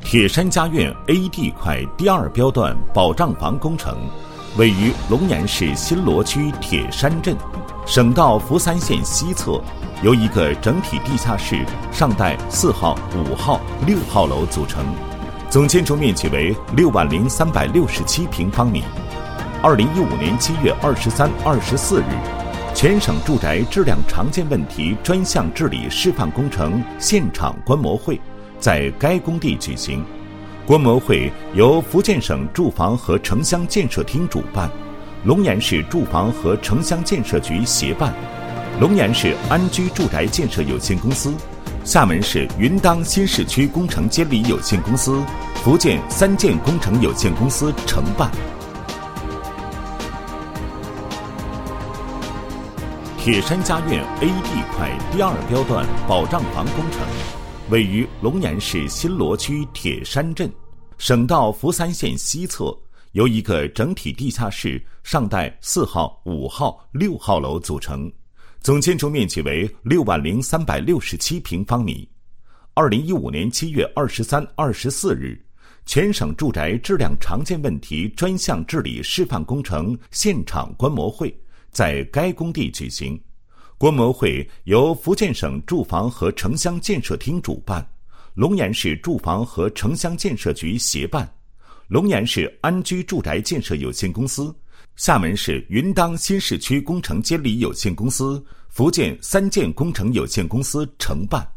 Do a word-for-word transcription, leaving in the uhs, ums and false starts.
铁山家苑 A 地块第二标段保障房工程位于龙岩市新罗区铁山镇，省道福三线西侧，由一个整体地下室、上带四号、五号、六号楼组成，总建筑面积为六万零三百六十七平方米。二零一五年七月二十三、二十四日，全省住宅质量常见问题专项治理示范工程现场观摩会在该工地举行。观摩会由福建省住房和城乡建设厅主办，龙岩市住房和城乡建设局协办，龙岩市安居住宅建设有限公司、厦门市云当新市区工程监理有限公司、福建三建工程有限公司承办。铁山家苑 A 地块第二标段保障房工程位于龙岩市新罗区铁山镇，省道福三线西侧，由一个整体地下室、上带四号、五号、六号楼组成，总建筑面积为六万零三百六十七平方米。二零一五年七月二十三、二十四日，全省住宅质量常见问题专项治理示范工程现场观摩会在该工地举行。观摩会由福建省住房和城乡建设厅主办，龙岩市住房和城乡建设局协办，龙岩市安居住宅建设有限公司、厦门市云当新市区工程监理有限公司、福建三建工程有限公司承办。